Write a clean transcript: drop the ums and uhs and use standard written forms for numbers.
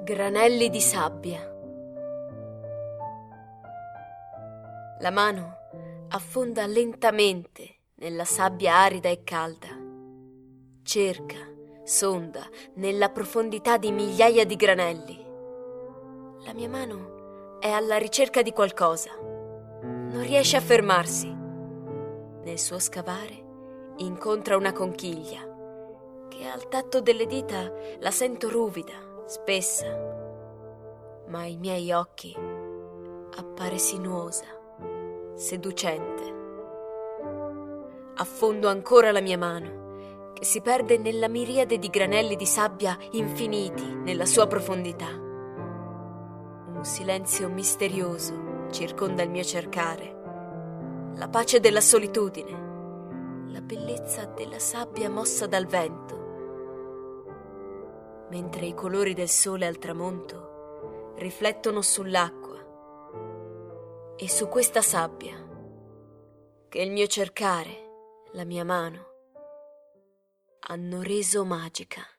Granelli di sabbia. La mano affonda lentamente nella sabbia arida e calda. Cerca, sonda nella profondità di migliaia di granelli. La mia mano è alla ricerca di qualcosa. Non riesce a fermarsi. Nel suo scavare incontra una conchiglia che al tatto delle dita la sento ruvida, spessa, ma ai miei occhi appare sinuosa, seducente. Affondo ancora la mia mano, che si perde nella miriade di granelli di sabbia infiniti nella sua profondità. Un silenzio misterioso circonda il mio cercare, la pace della solitudine, la bellezza della sabbia mossa dal vento, mentre i colori del sole al tramonto riflettono sull'acqua e su questa sabbia che il mio cercare, la mia mano, hanno reso magica.